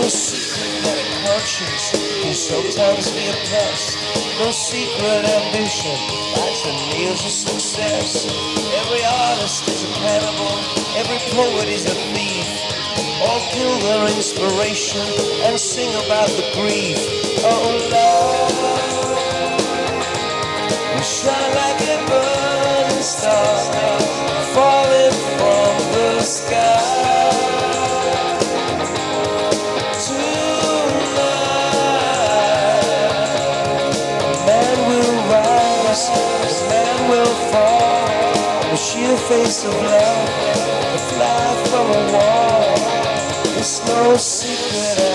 no secret that a conscience can sometimes be oppressed. No secret ambition lies the nails of success. Every artist is a cannibal, every poet is a thief. All kill their inspiration and sing about the grief. Oh Lord, you shine like a burning star falling from the sky. The sheer face of love, the fly from a wall. It's no secret